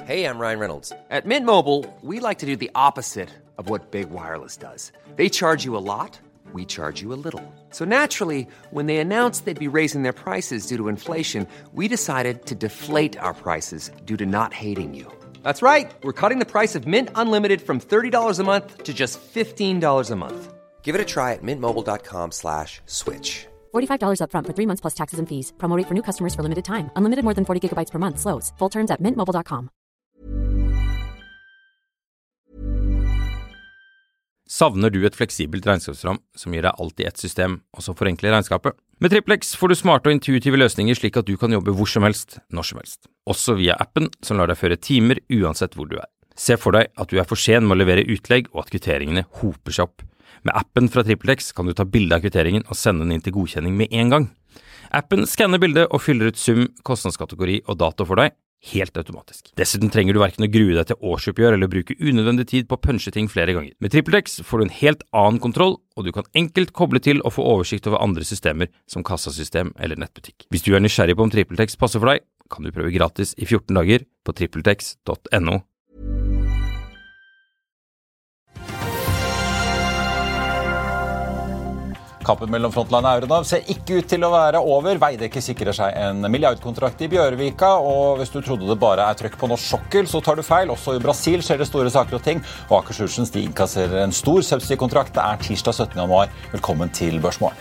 Hey, I'm Ryan Reynolds. At Mint Mobile, we like to do the opposite of what Big Wireless does. They charge you a lot, we charge you a little. So naturally, when they announced they'd be raising their prices due to inflation, we decided to deflate our prices due to not hating you. That's right. We're cutting the price of Mint Unlimited from $30 a month to just $15 a month. Give it a try at mintmobile.com/switch. $45 up front for 3 months plus taxes and fees. Promo rate for new customers for limited time. Unlimited more than 40 gigabytes per month. Slows full terms at mintmobile.com. Savner du et fleksibelt regnskapsprogram som gir deg alt i ett system, og som forenkler regnskapet? Med TrippelX får du smarte og intuitive løsninger slik at du kan jobbe hvor som helst, når som helst. Også via appen som lar deg føre timer uansett hvor du er. Se for deg at du er for sen med å levere utlegg og at kvitteringene hoper seg opp. Med appen fra TrippelX kan du ta bilde av kvitteringen og sende den inn til godkjenning med en gang. Appen skanner bildet og fyller ut sum, kostnadskategori og dato for deg, helt automatisk. Dessuten trenger du hverken å grue deg til årsoppgjør eller bruke unødvendig tid på å punche ting flere ganger. Med TrippelX får du en helt annen kontroll, og du kan enkelt koble til og få oversikt over andre systemer som kassasystem eller nettbutikk. Hvis du er nysgjerrig på om TrippelX passer for deg, kan du prøve gratis i 14 dager på trippeltex.no. Kampen mellom Frontline og Euronav ser ikke ut til å være over. Veidekke sikrer seg en milliardkontrakt i Bjørvika, og hvis du trodde det bare er trøkk på norsk sokkel, så tar du feil. Også i Brasil skjer det store saker og ting, og Aker Solutions de inkasserer en stor subsidiekontrakt. Det er tirsdag 17. januar. Velkommen til Børsmorgen.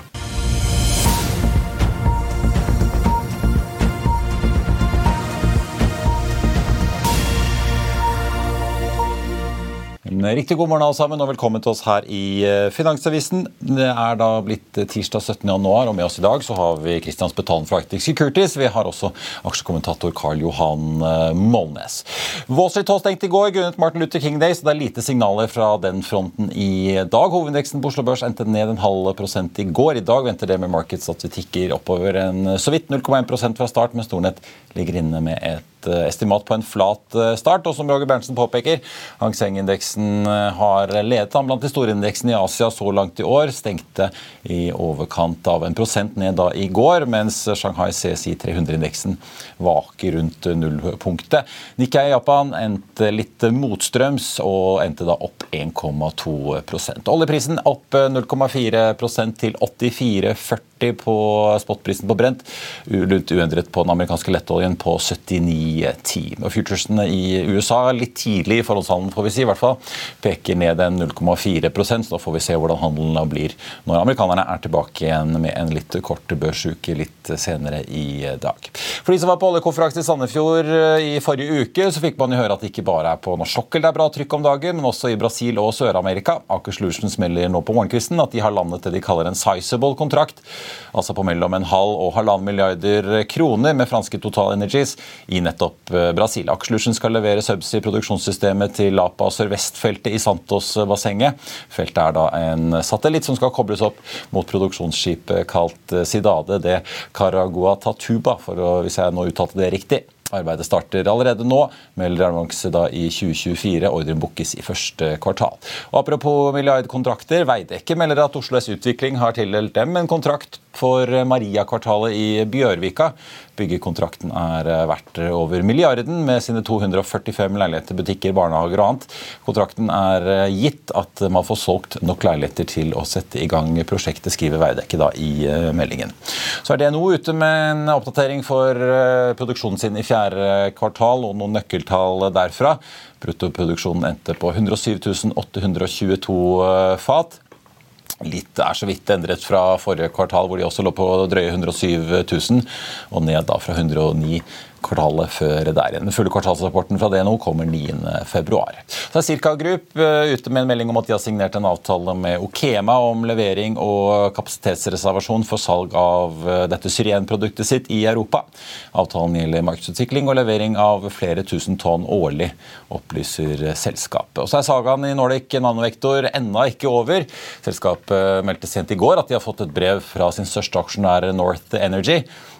Riktig god morgen alle sammen, og velkommen til oss her i Finansavisen. Det er da blitt tirsdag 17. januar, og med oss i dag så har vi Kristian Spetalen fra Arctic Securities. Vi har også aksjekommentator Karl Johan Molnes. Wall Street har stengt i går, grunnet Martin Luther King Day, så det er lite signaler fra den fronten i dag. Hovedindeksen på Oslo Børs endte ned 0,5% i går. I dag venter det med markets at vi tikker oppover så vidt 0,1% fra start, mens Nordnet ligger inne med et estimat på en flat start, og som Roger Berntsen påpeker, Hang Seng-indeksen har ledet an blant de store indeksene i Asia så langt i år, stengte i overkant av 1% ned da i går, mens Shanghai CSI 300-indeksen vaker rundt nullpunktet. Nikkei i Japan endte litt motstrøms og endte da opp 1,2%. Oljeprisen opp 0,4% til 84,40 på spotprisen på Brent, rundt uendret på den amerikanske lettoljen på 79,10. Og futuresene i USA litt tidlig i forholdshandelen, får vi si, i hvert fall, peker ned 0,4%, så da får vi se hvordan handelen blir når amerikanerne er tilbake igjen med en litt kort børsuke litt senere i dag. For de som var på oljekonferansen i Sandefjord i forrige uke, så fikk man jo høre at det ikke bare er på norsk sokkel det er bra trykk om dagen, men også i Brasil og Sør-Amerika. Aker Solutions melder nå på morgenkvisten at de har landet det de kaller en sizable kontrakt, altså på mellom 0,5 og 1,5 milliarder kroner med franske Total Energies i nettopp Brasil. Aker Solutions skal levere subsea-produksjonssystemet til Lapa Sørvest-feltet i Santos-bassenget. Feltet er da en satellitt som skal kobles opp mot produksjonsskipet kalt Cidade de Caraguatatuba, hvis jeg nå uttalte det riktig. Arbeidet starter allerede nå, melder annonse da i 2024, ordren bookes i første kvartal. Og apropos milliardkontrakter, Veidekke melder at Oslo S Utvikling har tildelt dem en kontrakt for Maria-kvartalet i Bjørvika. Byggekontrakten er verdt over milliarden med sine 245 leiligheter, butikker, barnehager og annet. Kontrakten er gitt at man får solgt nok leiligheter til å sette i gang prosjektet, skriver Veidekke da i meldingen. Så er det nå ute med en oppdatering for produksjonen sin i fjerde kvartal og noen nøkkeltall derfra. Bruttoproduksjonen endte på 107 822 fat. Litt er så vidt endret fra forrige kvartal, hvor de også lå på drøye 107 000, og ned da fra 109 kvartalet før der igjen. Den fulle kvartalsrapporten fra DNO kommer 9. februar. Så er Circa Group ute med en melding om at de har signert en avtale med Okema om levering og kapasitetsreservasjon for salg av dette syrenproduktet sitt i Europa. Avtalen gjelder markedsutvikling og levering av flere tusen tonn årlig, opplyser selskapet. Og så er sagaen i Nordic Nanovektor enda ikke over. Selskapet meldte sent i går at de har fått et brev fra sin største aksjonær North Energy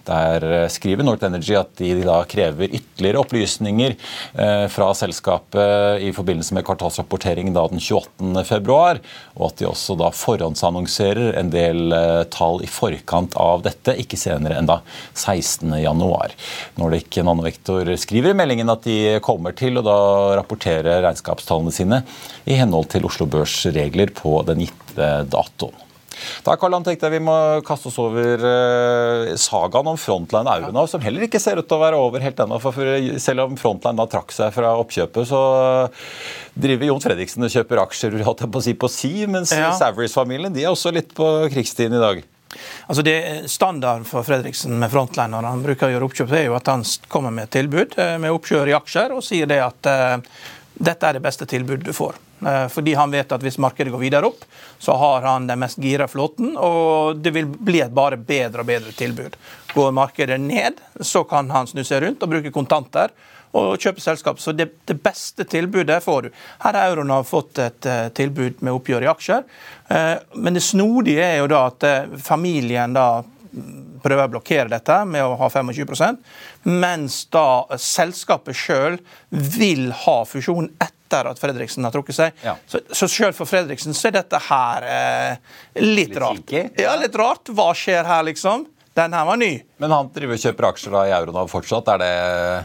Der skriver North Energy at de da krever ytterligere opplysninger fra selskapet i forbindelse med kvartalsrapportering da den 28. februar, og at de også da forhåndsannonserer en del tall i forkant av dette, ikke senere enn da 16. januar. Nordic Nanovector skriver i meldingen at de kommer til å da rapportere regnskapstallene sine i henhold til Oslo Børs regler på den gitte datoen. Da, Karl-Han, tenkte jeg vi må kaste oss over sagaen om Frontline Euronav, som heller ikke ser ut til å være over helt ennå. For selv om Frontline da trakk seg fra oppkjøpet, så driver Jon Fredriksen og kjøper aksjer på Siv, mens Saveries-familien de er også litt på krigstiden i dag. Altså det standard for Fredriksen med Frontline når han bruker å gjøre oppkjøp, det er jo at han kommer med et tilbud med oppkjør i aksjer og sier det at dette er det beste tilbudet du får. Fordi han vet at hvis markedet går videre opp, så har han den mest gira flåten, og det vil bli et bare bedre og bedre tilbud. Går markedet ned, så kan han snu seg rundt og bruke kontanter og kjøpe selskap. Så det beste tilbudet får du. Her har Euronav fått et tilbud med oppgjør i aksjer, men det snodige er jo da at familien da prøver å blokkere dette med å ha 25%, mens da selskapet selv vil ha fusjon etter at Fredriksen har trukket seg. Ja. Så selv for Fredriksen så er dette her litt rart. Ja, litt rart. Hva skjer her liksom? Den her var ny. Men han driver og kjøper aksjer da i Euronav fortsatt, er det...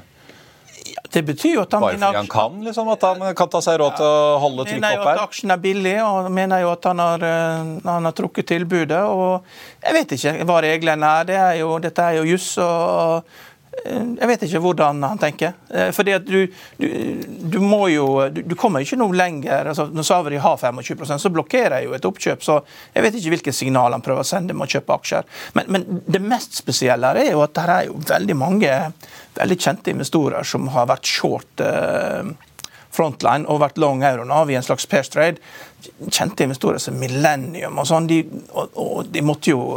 Det betyr jo at han bare fordi han kan, liksom, at han kan ta seg råd til å holde trykk opp her? Mener jo at aksjen er billig, og mener jo at han har trukket tilbudet, og jeg vet ikke hva reglene er, dette er jo juss, og jeg vet ikke hvordan han tenker. Fordi at du må jo, du kommer ikke noe lenger, altså når Saveries har 25%, så blokkerer jo et oppkjøp, så jeg vet ikke hvilke signal han prøver å sende med å kjøpe aksjer. Men det mest spesielle er jo at det er jo veldig mange veldig kjente investorer som har vært short Frontline og vært long Euronav i en slags pairs trade. Kjente investorer som Millennium og sånn, de måtte jo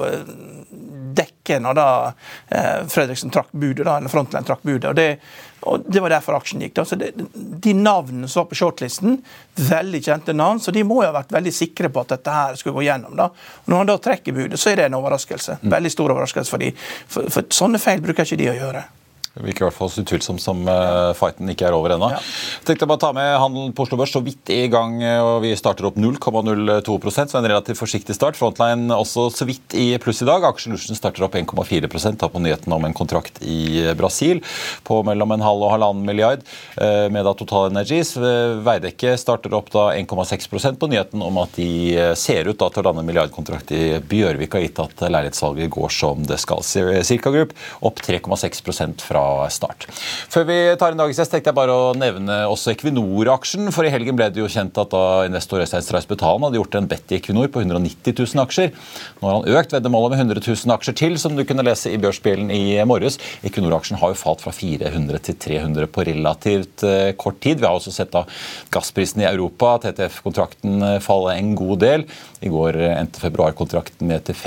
dekke når da Fredriksen trakk budet, da, eller Frontline trakk budet, og det var derfor aksjen gikk. Da. Så de navnene som var på shortlisten, veldig kjente navn, så de må jo ha vært veldig sikre på at dette her skulle gå gjennom. Da. Og når han da trekker budet, så er det en overraskelse. Veldig stor overraskelse for de. For sånne feil bruker ikke de å gjøre. Det virker i hvert fall så utvilsomt som fighten ikke er over ennå. Ja. Tenkte bare ta med handelen på Oslo Børs så vidt i gang, og vi starter opp 0,02%, så en relativt forsiktig start. Frontline også så vidt i pluss i dag. Aksjekursen starter opp 1,4%, da på nyheten om en kontrakt i Brasil på mellom 1,5 og 1,5 milliard, med da Total Energies. Veidekke starter opp da 1,6% på nyheten om at de ser ut da til å lande milliardkontrakt i Bjørvik, har gitt at leilighetssalget går som det skal. Cirka Group opp 3,6% fra start. Før vi tar en dagens gjest, tenkte jeg bare å nevne også Equinor-aksjen, for i helgen ble det jo kjent at da investor Øystein Stray-Spetalen hadde gjort en bet i Equinor på 190 000 aksjer. Nå har han økt veddemålet med 100 000 aksjer til, som du kunne lese i børsspillen i morges. Equinor-aksjen har jo falt fra 400 til 300 på relativt kort tid. Vi har også sett da gassprisen i Europa, TTF-kontrakten falle en god del. I går endte februarkontrakten ned til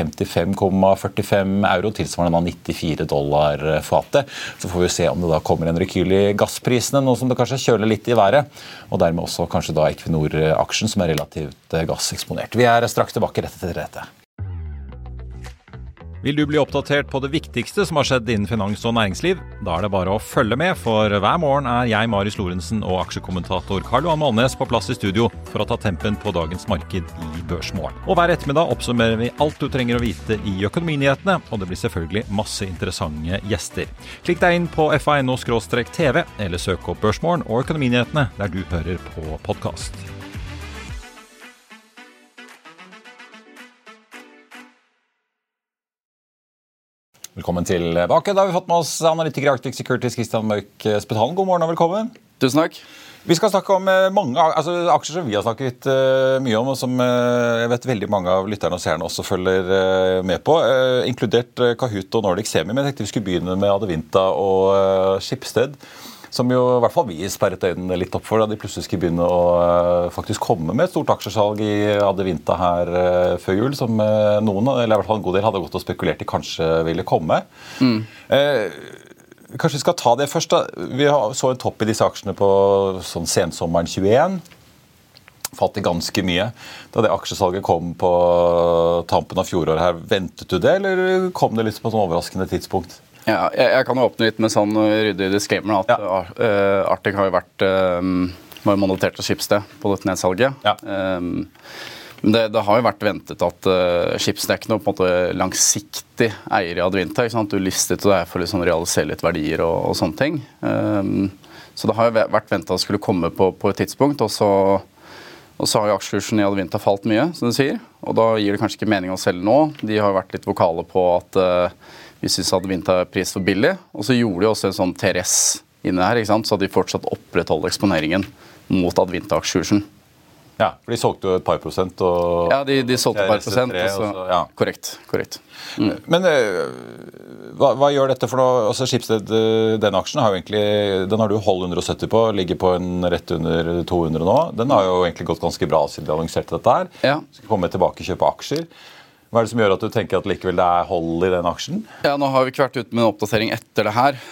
55,45 euro, tilsvarende $94 fatet. Så får vi se om det da kommer en rekyl i gassprisene, nå som det kanskje kjøler litt i været, og dermed også kanskje da Equinor-aksjen som er relativt gasseksponert. Vi er straks tilbake rett etter dette. Vil du bli oppdatert på det viktigste som har skjedd innen finans og næringsliv? Da er det bare å følge med, for hver morgen er jeg, Marius Lorentzen, og aksjekommentator Karl-Johan Malnes på plass i studio for å ta tempen på dagens marked i Børsmorgen. Og hver ettermiddag oppsummerer vi alt du trenger å vite i økonominyhetene, og det blir selvfølgelig masse interessante gjester. Klikk deg inn på fa.no/tv, eller søk opp Børsmorgen og økonominyhetene der du hører på podcast. Velkommen tilbake. Da har vi fått med oss analytiker i Arctic Securities, Christian Mørk-Spetalen. God morgen og velkommen. Tusen takk. Vi skal snakke om mange aksjer som vi har snakket mye om, og som jeg vet veldig mange av lytterne og seerne også følger med på, inkludert Kahoot og Nordic Semi. Men jeg tenkte vi skulle begynne med Adevinta og Schibsted, som jo i hvert fall vi sperret øynene litt opp for, da de plutselig skulle begynne å faktisk komme med et stort aksjesalg i Adevinta her før jul, som noen, eller i hvert fall en god del, hadde gått og spekulert i kanskje ville komme. Kanskje vi skal ta det først da. Vi så en topp i disse aksjene på sånn sensommeren 21. falt i ganske mye. Da det aksjesalget kom på tampen av fjoråret her, ventet du det, eller kom det litt på et overraskende tidspunkt? Ja, jeg kan jo åpne litt med sånn ryddig disclaimer at Arctic har jo vært mandatert av Schibsted på dette nedsalget. Ja. Det har jo vært ventet at Schibsted er ikke noe på en måte langsiktig eier i Advinta. Ikke sant? Du listet det her for å liksom realisere litt verdier og sånne ting. Så det har jo vært ventet at det skulle komme på et tidspunkt, og så har jo aksjekursen i Advinta falt mye, som du sier. Og da gir det kanskje ikke mening å selge nå. De har jo vært litt vokale på at vi synes Advinta er pris for billig. Og så gjorde de også en sånn TRS inne her, ikke sant? Så at de fortsatt opprettholder eksponeringen mot Advinta-aksjekursen. Ja, for de solgte jo et par prosent. Og ja, de solgte et par prosent. også, ja. Korrekt. Men hva gjør dette for noe? Altså Schibsted, den aksjen har jo egentlig, den har du holdt 170 på, ligger på en rett under 200 nå. Den har jo egentlig gått ganske bra siden de annonserte dette her. Ja. Skal komme tilbake og kjøpe aksjer. Hva er det som gjør at du tenker at likevel det er hold i den aksjen? Ja, nå har vi ikke vært ute med en oppdatering etter det her,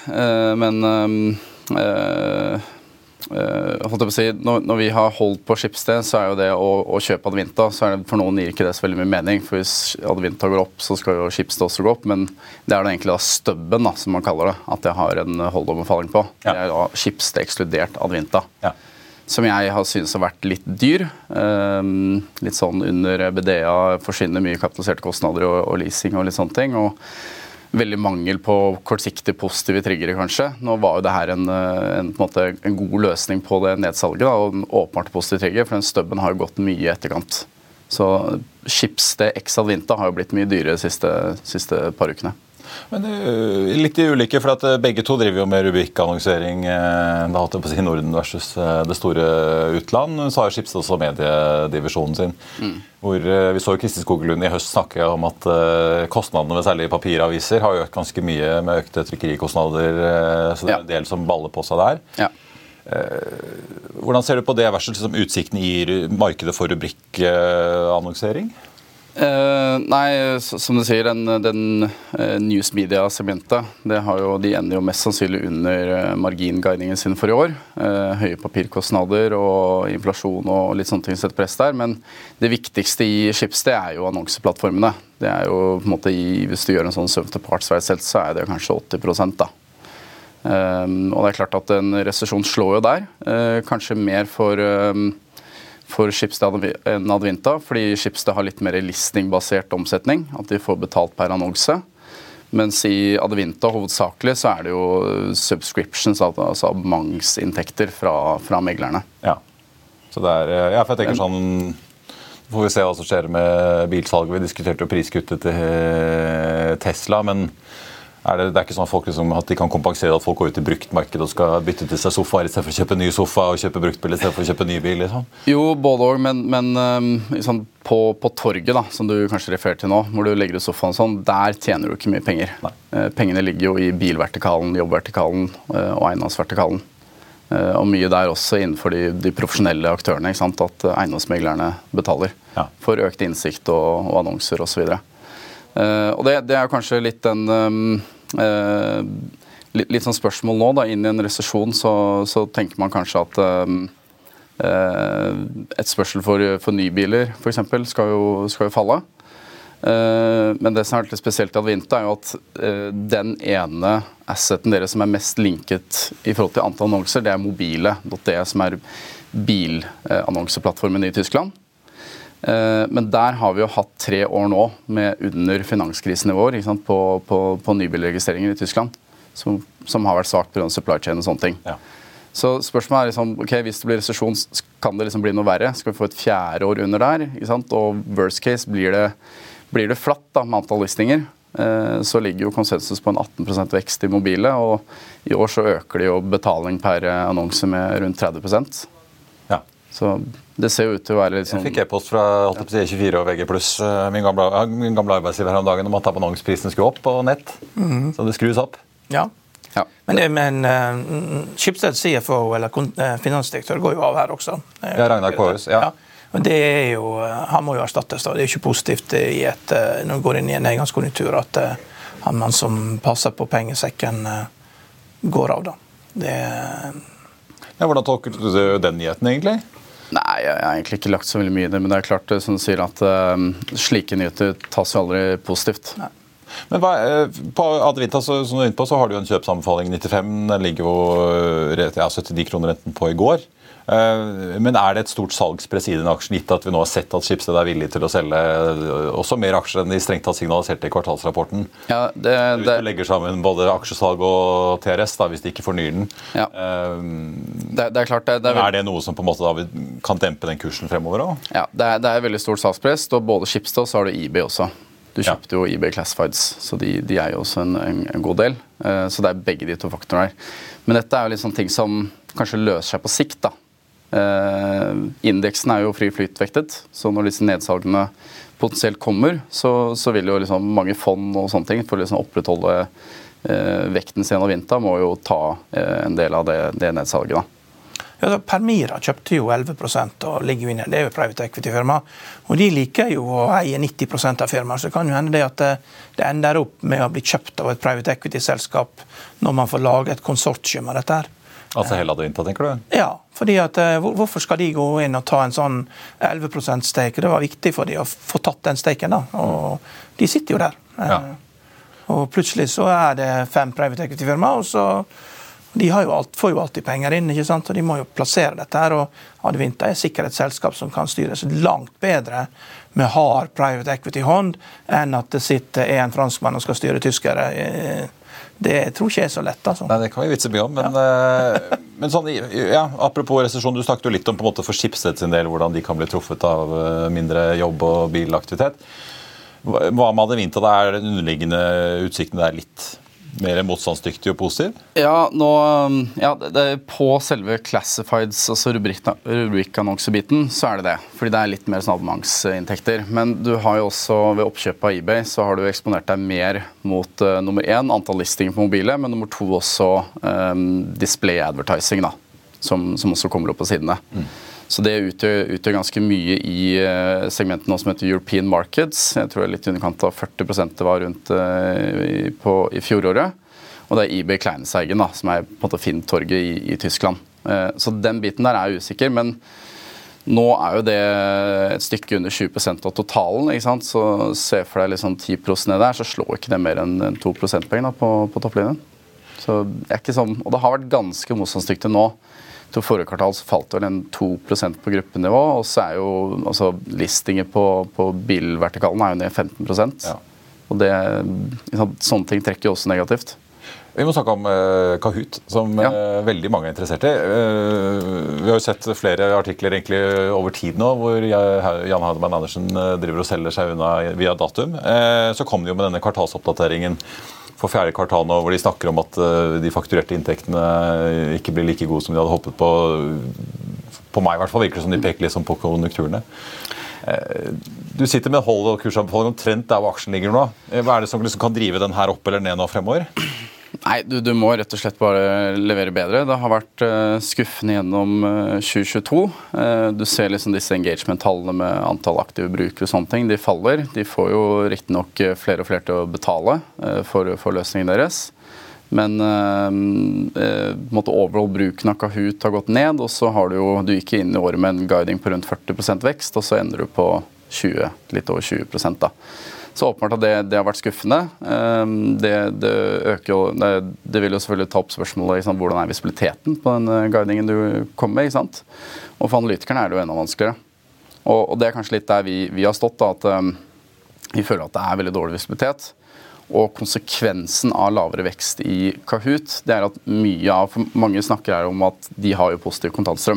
holdt jeg på å si, når vi har holdt på Schibsted, så er jo det å kjøpe Advinta, så er det, for noen gir ikke det så veldig mye mening, for hvis Advinta går opp, så skal jo Schibsted også gå opp, men det er da egentlig da stubben, da, som man kaller det, at jeg har en holdombefaling på. Ja. Det er da Schibsted ekskludert Advinta, som jeg har synes har vært litt dyr. Litt sånn under BDA forsvinner mye kapitaliserte kostnader og leasing og litt sånne ting, og veldig mangel på kortsiktig positive triggere, kanskje. Nå var jo det her på en måte en god løsning på det nedsalget, da, og en åpenbart positiv trigger, for den stubben har jo gått mye i etterkant. Så Schibsted x Advinta har jo blitt mye dyrere de siste par ukene. Men litt i ulike, for at begge to driver jo med Rubik-annonsering, da holdt jeg på å si Norden versus det store utland. Så har Schibsted også mediedivisjonen sin, hvor vi så jo Kristin Skoglund i høst snakke om at kostnadene ved særlig papiraviser har økt ganske mye med økte trykkerikostnader, så det er en del som baller på seg der. Ja. Hvordan ser du på det versus liksom, utsikten i markedet for rubrikkannonsering? Nei, som du sier, den news media-segmentet, de ender jo mest sannsynlig under marginguidningen sin for i år. Høye papirkostnader og inflasjon og litt sånne ting sett press der, men det viktigste i Schibsted er jo annonseplattformene. Det er jo på en måte, hvis du gjør en sånn sum to parts-veiselt, så er det kanskje 80% da. Og det er klart at en resesjon slår jo der, kanskje mer for Schibsted enn Advinta, fordi Schibsted har litt mer listing-basert omsetning, at de får betalt per annonse. Mens i Advinta hovedsakelig så er det jo subscriptions, altså abonnementsinntekter fra meglerne. Ja, så det er, for jeg tenker sånn, får vi se hva som skjer med bilsalget. Vi diskuterte jo priskuttet til Tesla, men det er ikke sånn at folk liksom, at de kan kompensere at folk går ut i bruktmarkedet og skal bytte til seg sofaer i stedet for å kjøpe ny sofa og kjøpe bruktbil i stedet for å kjøpe ny bil? Liksom. Jo, både og, men sånn, på torget, da, som du kanskje refererer til nå, hvor du legger ut sofaen sånn, der tjener du ikke mye penger. Pengene ligger jo i bilvertikalen, jobbvertikalen og eiendomsvertikalen. Og mye der også innenfor de profesjonelle aktørene, ikke sant, at eiendomsmeglerne betaler for økt innsikt og annonser og så videre. Og det er kanskje litt litt sånn spørsmål nå da, inn i en resesjon så tenker man kanskje at et spørsmål for nybiler for eksempel skal jo falle. Men det som er litt spesielt i Advinta er jo at den ene asseten dere som er mest linket i forhold til antall annonser, det er mobile.de, som er bilannonseplattformen i Tyskland. Men der har vi jo hatt 3 år nå med under finanskrisenivåer, ikke sant, på nybilregistreringer i Tyskland, som har vært svagt på grunn av supply chain og sånne ting. Ja. Så spørsmålet er liksom, ok, hvis det blir resesjon, kan det liksom bli noe verre? Skal vi få et 4. år under der? Ikke sant? Og worst case blir det flatt da, med antall listinger. Så ligger jo konsensus på en 18% vekst i mobile, og i år så øker det jo betaling per annonse med rundt 30%. Ja. Så det ser jo ut til å være litt sånn... Jeg fikk e-post fra E24 og VG+, min gamle arbeidsgiver her om dagen, om at abonnementsprisen skulle opp på nett, så det skrus opp. Ja. Men Schibsted CFO, eller finansdirektør, går jo av her også. Ja, Ragnar Kåres, ja. Men det er jo, han må jo erstattes da. Det er jo ikke positivt når vi går inn i en nedgangskonjunktur at man som passer på pengesekken går av da. Ja, hvordan tolker du den nyheten egentlig? Nei, jeg har egentlig ikke lagt så veldig mye i det, men det klart, som du sier, at slike nyheter tas jo aldri positivt. Nei. Men på Adevinta, som du er inne på, så har du jo en kjøpsanbefaling 95, den ligger jo 79 kroner renten på i går. Men er det et stort salgspress i den aksjen, gitt at vi nå har sett at Schibsted er villig til å selge også mer aksjer enn de strengt tatt signaliserte i kvartalsrapporten? Ja, Hvis du legger sammen både aksjesalg og TRS, da, hvis de ikke fornyer den. Ja. Det klart er det noe som på en måte da kan dempe den kursen fremover også? Ja, det er veldig stort salgspress, og både Schibsted og så har du eBay også. Du kjøpte jo eBay Classifieds, så de er jo også en god del. Så det er begge de to faktorene her. Men dette er jo litt sånne ting som kanskje løser seg på sikt, da. Indeksen er jo fri flytvektet, så når disse nedsalgene potensielt kommer, så vil jo liksom mange fond og sånne ting for å liksom opprettholde vekten sin av Adevinta må jo ta en del av det nedsalget, da. Ja, Permira kjøpte jo 11% og ligger jo inne. Det er jo private equity-firma. Og de liker jo å eie 90% av firmaet. Så det kan jo hende det at det ender opp med å bli kjøpt av et private equity-selskap når man får lage et konsortium av dette her. Altså hele Adevinta, tenker du? Ja, fordi at hvorfor skal de gå inn og ta en sånn 11% stake? Det var viktig for de å få tatt den staken, da. Og de sitter jo der. Ja. Og plutselig så er det 5 private equity-firma, og så de får jo alltid penger inn, ikke sant? Og de må jo plassere dette her, og Adevinta er sikkert et selskap som kan styres langt bedre med hard private equity-hånd enn at det sitter en franskmann og skal styre tyskere. Det tror ikke jeg er så lett, altså. Nei, det kan vi vitse mye om, men, men sånn, ja, apropos resesjon, du snakket jo litt om på en måte for Schibsted sin del, hvordan de kan bli truffet av mindre jobb og bilaktivitet. Hva med Adevinta, da er den underliggende utsikten der litt mer motstandsdyktig og positiv? Ja, det er på selve classifieds, altså rubrikkannonsebiten, så er det. Fordi det er litt mer sånn abonnementsinntekter. Men du har jo også ved oppkjøp av eBay, så har du eksponert deg mer mot nummer 1, antall listinger på mobile, men nummer 2 også display advertising, da, som også kommer opp på sidene. Så det utgjør ganske mye i segmentet nå som heter European Markets. Jeg tror det er litt i underkant av 40% det var rundt i fjoråret. Og det er eBay Kleinanzeigen, som er på en måte Finn-torget i Tyskland. Så den biten der er usikker, men nå er jo det et stykke under 20% av totalen, ikke sant? Så se for deg liksom 10% ned der, så slår ikke det mer enn 2 prosentpoeng på topplinjen. Så det er ikke sånn, og det har vært ganske motstandsdyktig nå. Til forrige kvartal så falt vel en 2% på gruppenivå, og så er jo altså, listinger på bilvertikalen er jo ned 15%. Ja. Og det, sånne ting trekker jo også negativt. Vi må snakke om Kahoot, som veldig mange er interessert i. Vi har jo sett flere artikler egentlig over tid nå, hvor Jan Heidemann Andersen driver og selger seg unna via datum. Så kom de jo med denne kvartalsoppdateringen for 4. kvartal nå, hvor de snakker om at de fakturerte inntektene ikke blir like gode som de hadde håpet på. På meg i hvert fall virker det som de peker liksom på konjunkturene. Du sitter med hold og kursanbefaling omtrent der hvor aksjen ligger nå. Hva er det som liksom kan drive den her opp eller ned nå fremover? Nei, du må rett og slett bare levere bedre. Det har vært skuffende gjennom 2022. Du ser liksom disse engagement-tallene med antall aktive brukere og sånne ting. De faller. De får jo riktig nok flere og flere til å betale for løsningen deres. Men overall bruken av Kahoot har gått ned, og så har du gikk inn i året med en guiding på rundt 40% vekst, og så ender du på litt over 20% da. Så åpenbart at det har vært skuffende. Det øker jo, det vil jo selvfølgelig ta opp spørsmålet liksom, hvordan er visibiliteten på den guidingen du kommer med, ikke sant? Og for analytikerne er det jo enda vanskeligere. Og det er kanskje litt der vi har stått, da, at vi føler at det er veldig dårlig visibilitet. Og konsekvensen av lavere vekst i Kahoot, det er at mange snakker her om at de har jo positiv kontantstrøm.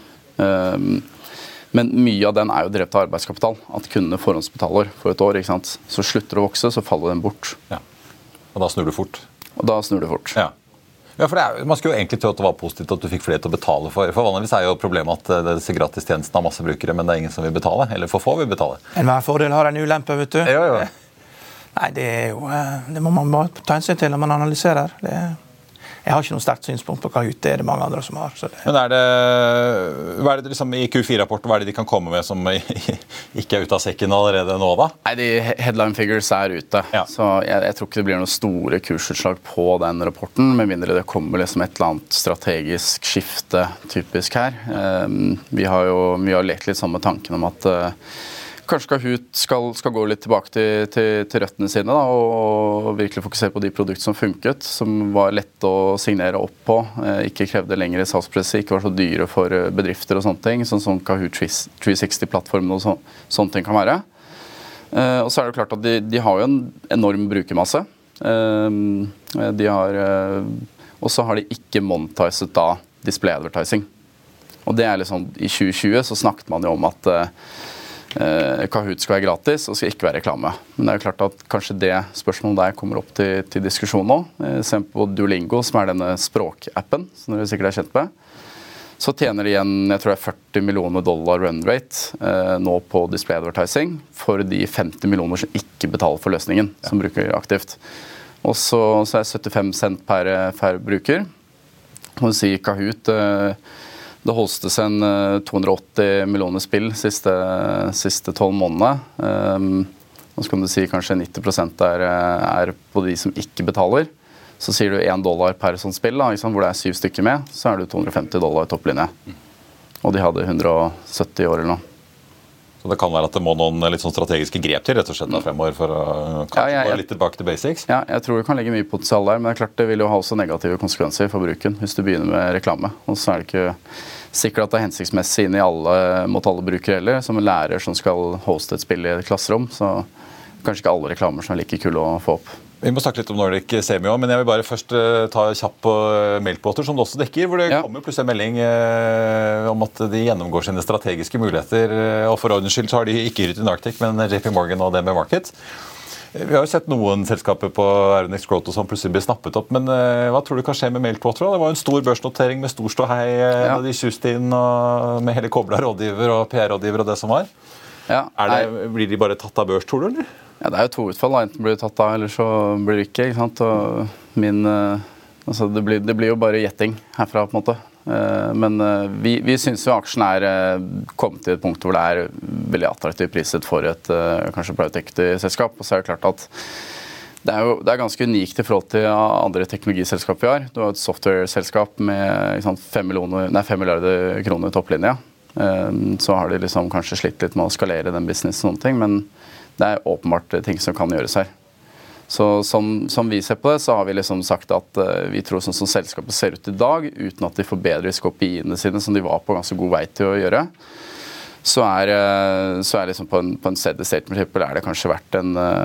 Men mye av den er jo drevet av arbeidskapital, at kundene forhåndsbetaler for et år, ikke sant? Så slutter det å vokse, så faller den bort. Ja. Og da snur du fort. Ja. Ja, for man skulle jo egentlig tro at det var positivt at du fikk flere til å betale for. For vanligvis er jo problemet at disse gratistjenestene har masse brukere, men det er ingen som vil betale, eller for få vil betale. Enhver fordel har en ulempe, vet du. Ja. Nei, det må man bare ta hensyn til når man analyserer. jeg har ikke noe sterkt synspunkt på Kahoot, det mange andre som har. Så det. Men hva er det liksom i Q4-rapporten, hva er det de kan komme med som ikke ute av sekken allerede nå da? Nei, de headline figures ute, så jeg tror ikke det blir noen store kursutslag på den rapporten, med mindre det kommer liksom et eller annet strategisk skifte typisk her. Vi har lekt litt sånn med tanken om at kanskje Kahoot skal gå litt tilbake til røttene sine da, og virkelig fokusere på de produkter som funket, som var lett å signere opp på, ikke krevde lengre salgspresse, ikke var så dyre for bedrifter og sånne ting, sånn som Kahoot 360-plattformen og sånne ting kan være. Og så er det klart at de har jo en enorm brukermasse. Og så har de ikke monetizet da display advertising. Og det er liksom, i 2020 så snakket man jo om at Kahoot skal være gratis og skal ikke være reklame. Men det er jo klart at kanskje det spørsmålet der kommer opp til diskusjon nå. Se på Duolingo, som er denne språkappen, som dere sikkert er kjent med. Så tjener de igjen, jeg tror det er $40 millioner run rate nå på display advertising for de 50 millioner som ikke betaler for løsningen, som bruker aktivt. Og så er 75 cent per bruker. Og si Kahoot, det hostes en 280 millioner spill siste 12 månedene. Nå skal du si kanskje 90% er på de som ikke betaler. Så sier du $1 per sånt spill, da, hvor det er 7 stykker med, så er det $250 i topplinje. Og de hadde 170 år eller noe. Så det kan være at det må noen litt sånn strategiske grep til rett og slett fremover for å kanskje gå litt tilbake til basics? Ja, jeg tror det kan ligge mye potensial der, men det er klart det vil jo ha også negative konsekvenser for bruken hvis du begynner med reklame. Og så er det ikke sikkert at det er hensiktsmessig inn mot alle brukere heller, som en lærer som skal hoste et spill i et klasserom, så kanskje ikke alle reklamer som er like kul å få opp. Vi må snakke litt om Nordic Semi også, men jeg vil bare først ta kjapp på Meltwater, som det også dekker, hvor det kommer plutselig en melding om at de gjennomgår sine strategiske muligheter, og for ordens skyld så har de ikke hyret i Arctic, men JP Morgan og DNB Markets. Vi har jo sett noen selskaper på Euronext Growth som plutselig blir snappet opp, men hva tror du kan skje med Meltwater? Det var jo en stor børsnotering med stor ståhei, da de kjuste inn med hele kobla rådgiver og PR-rådgiver og det som var. Blir de bare tatt av børs, tror du, eller? Ja, det er jo 2 utfall. Enten blir det tatt av, eller så blir det ikke sant? Og det blir jo bare gjetting herfra, på en måte. Men vi synes jo aksjen kommet til et punkt hvor det er veldig attraktivt priset for et kanskje private equity-selskap. Og så er det klart at det er ganske unikt i forhold til andre teknologiselskap vi har. Du har et software-selskap med 5 milliarder kroner i topplinje. Så har de liksom kanskje slitt litt med å skalere den business og sånne ting, men det er åpenbart ting som kan gjøres her. Så som vi ser på det, så har vi liksom sagt at vi tror sånn som selskapet ser ut i dag, uten at de forbedrer skopiene sine, som de var på ganske god vei til å gjøre, så er liksom på en steady state-prinsippet er det kanskje vært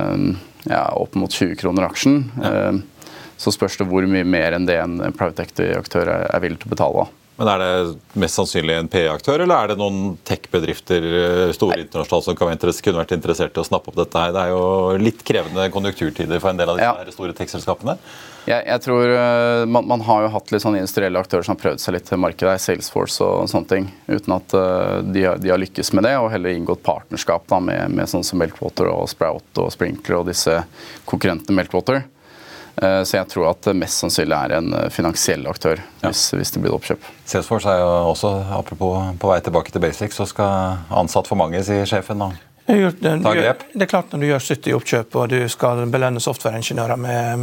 opp mot 20 kroner aksjen. Så spørs det hvor mye mer enn det en private equity-aktør er villig til å betale. Men er det mest sannsynlig en PE-aktør, eller er det noen tech-bedrifter, store internasjonale, som kunne vært interessert i å snappe opp dette her? Det er jo litt krevende konjunkturtider for en del av disse store tech-selskapene. Jeg tror man har jo hatt litt sånne industrielle aktører som har prøvd seg litt til markedet, Salesforce og sånne ting, uten at de har lykkes med det, og heller inngått partnerskap da, med sånn som Meltwater og Sprout og Sprinkler og disse konkurrentene Meltwater. Så jeg tror at det mest sannsynlig er en finansiell aktør hvis det blir oppkjøp. Salesforce er jo også, apropos på vei tilbake til basics, så skal ansatt for mange, sier sjefen. Det er klart når du gjør 70 oppkjøp og du skal belønne softwareingeniører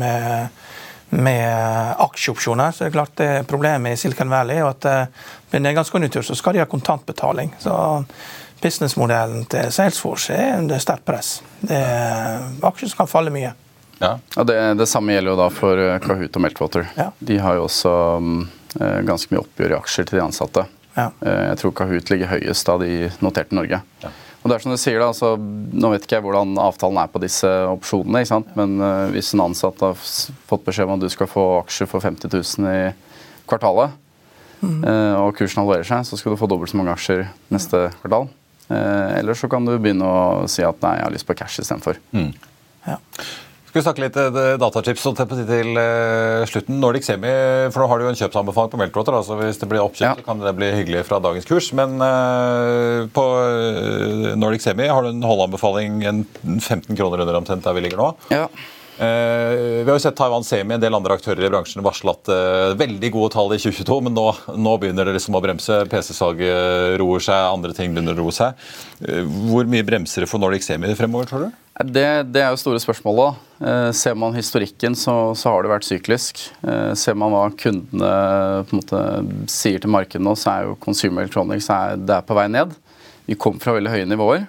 med aksjeopsjoner, så er det klart det problemet i Silicon Valley er at ved nedgangskonjunktur så skal de ha kontantbetaling. Så businessmodellen til Salesforce er sterkt press. Aksjer kan falle mye. Ja, det samme gjelder jo da for Kahoot og Meltwater. Ja. De har jo også ganske mye oppgjør i aksjer til de ansatte. Ja. Jeg tror Kahoot ligger høyest da de noterte i Norge. Ja. Og det er som du sier da, altså, nå vet ikke jeg hvordan avtalen på disse opsjonene, ikke sant? Men hvis en ansatt har fått beskjed om at du skal få aksjer for 50 000 i kvartalet, og kursen halverer seg, så skal du få dobbelt så mange aksjer neste kvartal. Eller så kan du begynne å si at nei, jeg har lyst på cash i stedet for. Ja. Skal vi snakke litt datachips til slutten. Nordic Semi, for nå har du jo en kjøpsanbefaling på Meltwater, så hvis det blir oppkjøpt, så kan det bli hyggelig fra dagens kurs. Men på Nordic Semi har du en holdanbefaling 15 kroner under omtrent der vi ligger nå. Ja. Vi har jo sett Taiwan Semi, en del andre aktører i bransjen varsle at veldig gode tall i 2022, men nå begynner det liksom å bremse. PC-salget roer seg, andre ting begynner å roe seg. Hvor mye bremser det for Nordic Semi fremover, tror du? Det jo store spørsmålet. Ser man historikken, så har det vært syklisk. Ser man hva kundene på en måte sier til markedet nå, så jo consumer electronics det på vei ned. Vi kom fra veldig høye nivåer.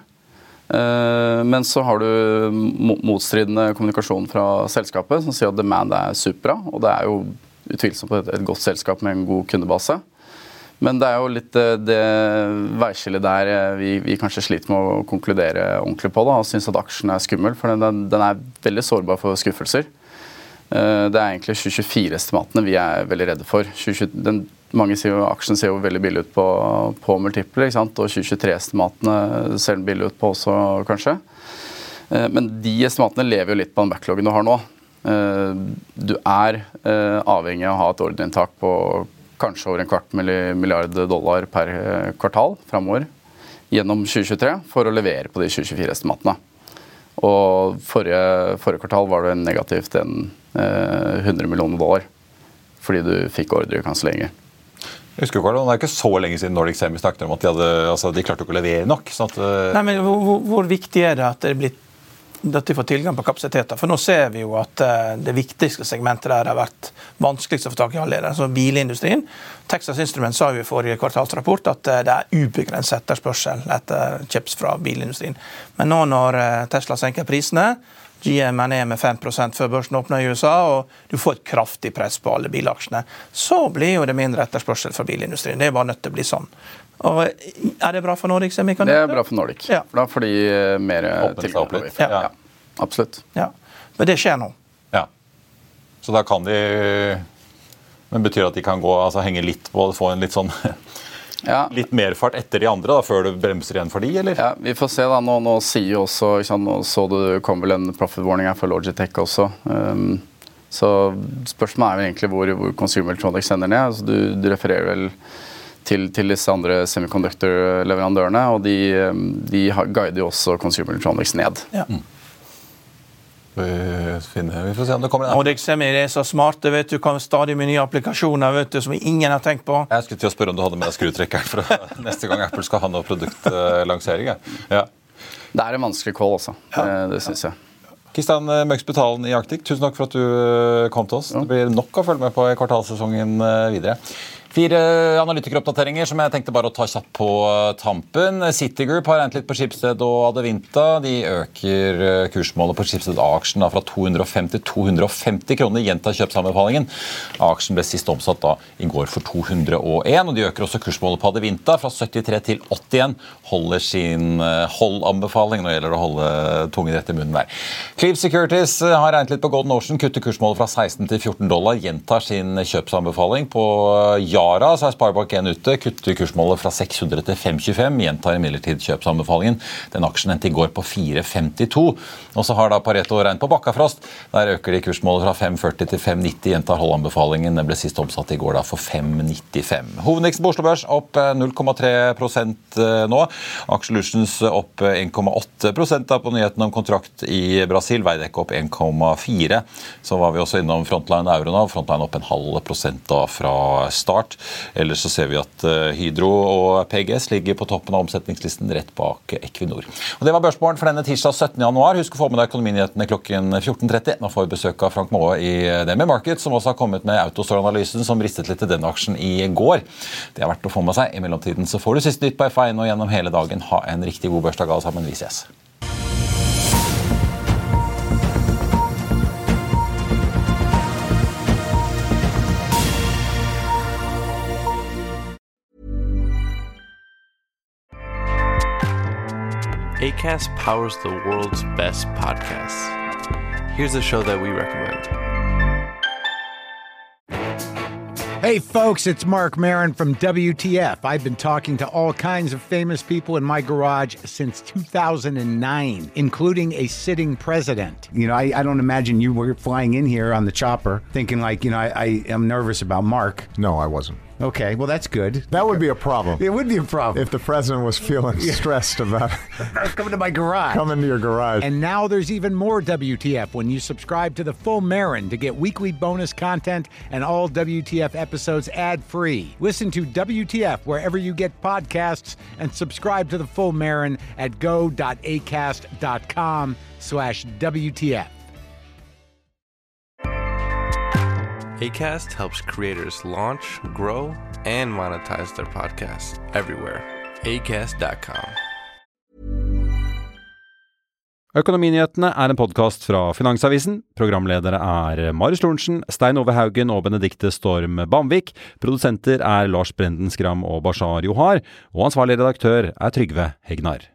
Men så har du motstridende kommunikasjon fra selskapet som sier at demand superbra, og det jo utvilsomt et godt selskap med en god kundebase. Men det jo litt det veiskillet der vi kanskje sliter med å konkludere ordentlig på da, og synes at aksjen skummel, for den veldig sårbar for skuffelser. Det egentlig 2024-estimatene vi veldig redde for. Mange sier jo aksjen ser jo veldig billig ut på multipler, ikke sant? Og 2023-estimatene ser den billig ut på også, kanskje. Men de estimatene lever jo litt på den backloggen du har nå. Du avhengig av å ha et ordreinntak på kanskje over $250 milliard per kvartal fremover gjennom 2023 for å levere på de 2024-estimatene. Og forrige kvartal var det negativt $100 millioner fordi du fikk ordrekanselleringer. Jeg husker ikke, det ikke så lenge siden Nordic Semi snakket om at de klarte ikke å levere nok. Sånn at, Nei, men hvor viktig det at de får tilgang på kapasiteter? For nå ser vi jo at det viktigste segmentet der har vært vanskeligst å få tak i allerede, altså bilindustrien. Texas Instruments sa jo i forrige kvartalsrapport at det ubegrenset etterspørsel etter chips fra bilindustrien. Men nå når Tesla senker prisene, GM ned med 5% før børsen åpner i USA, og du får et kraftig press på alle bilaksjene, så blir jo det mindre etterspørsel for bilindustrien. Det bare nødt til å bli sånn. Og det bra for Nordic Semi? Det bra for Nordic. Ja. For da får de mer tilgang. Ja, absolutt. Ja. Men det skjer nå. Ja. Så da kan de... Men betyr det at de kan gå, henge litt på, få en litt sånn... litt mer fart etter de andre, da, før du bremser igjen for de, eller? Ja, vi får se da. Nå sier jo også, nå så du kom vel en profit warning her for Logitech også. Så spørsmålet vel egentlig hvor Consumer Electronics sender ned. Altså, du refererer vel til disse andre semiconductor-leverandørene, og de guider jo også Consumer Electronics ned. Ja. Vi får se om det kommer en. Nordic Semi så smarte, vet du, kan stadig med nye applikasjoner, vet du, som ingen har tenkt på. Jeg skulle til å spørre om du hadde med deg skrutrekkeren for neste gang Apple skal ha noe produktlansering. Ja. Det en vanskelig call også, det synes jeg. Kristian Møgsbetalen i Arctic, tusen takk for at du kom til oss. Det blir nok å følge med på i kvartalsesongen videre. 4 analytikeroppdateringer som jeg tenkte bare å ta kjapt på tampen. Citigroup har regnet litt på Schibsted og Adevinta. De øker kursmålet på Schibsted-aksjen fra 250 til 250 kroner. Gjentar kjøpsanbefalingen. Aksjen ble sist omsatt da i går for 201, og de øker også kursmålet på Adevinta fra 73 til 81. Holder sin holdanbefaling. Nå gjelder det å holde tungen rett i munnen der. Cleave Securities har regnet litt på Golden Ocean, kutter kursmålet fra $16 til $14. Gjentar sin kjøpsanbefaling på Yara, så Sparebank 1 ute, kutter kursmålet fra 600 til 525, gjentar imidlertid kjøpsanbefalingen. Den aksjen endte i går på 4,52. Og så har da Pareto regnet på Bakkafrost. Der øker de kursmålet fra 540 til 590, gjentar holdanbefalingen. Den ble sist omsatt i går da for 595. Hovedindeksen på Oslo Børs opp 0,3% nå. Aksjelutions opp 1,8% da på nyheten om kontrakt i Brasil. Veidekke opp 1,4. Så var vi også innom Frontline Euronav. Frontline opp 0,5% da fra start. Ellers så ser vi at Hydro og PGS ligger på toppen av omsetningslisten rett bak Equinor. Og det var børsmålen for denne tirsdag 17. januar. Husk å få med deg økonominyhetene klokken 14.30. Nå får vi besøk av Frank Maae i DNB Markets, som også har kommet med Autostore-analysen som ristet litt til denne aksjen i går. Det har vært å få med seg. I mellomtiden så får du siste nytt på F1 og gjennom hele dagen. Ha en riktig god børsdag alle sammen. Vi ses. Acast powers the world's best podcasts. Here's a show that we recommend. Hey folks, it's Mark Maron from WTF. I've been talking to all kinds of famous people in my garage since 2009, including a sitting president. You know, I don't imagine you were flying in here on the chopper thinking like, you know, I am nervous about Mark. No, I wasn't. Okay, well, that's good. That would be a problem. It would be a problem. If the president was feeling stressed about coming to my garage. coming to your garage. And now there's even more WTF when you subscribe to The Full Marin to get weekly bonus content and all WTF episodes ad-free. Listen to WTF wherever you get podcasts and subscribe to The Full Marin at go.acast.com/WTF. Acast helps creators launch, grow, and monetize their podcasts everywhere. Acast.com. Økonominyhetene en podcast fra Finansavisen. Programledere Marius Lorentzen, Stein Ove Haugen og Benedikte Storm Bamvik. Produsenter Lars Brenden Skram og Bashar Johar. Og ansvarlig redaktør Trygve Hegnar.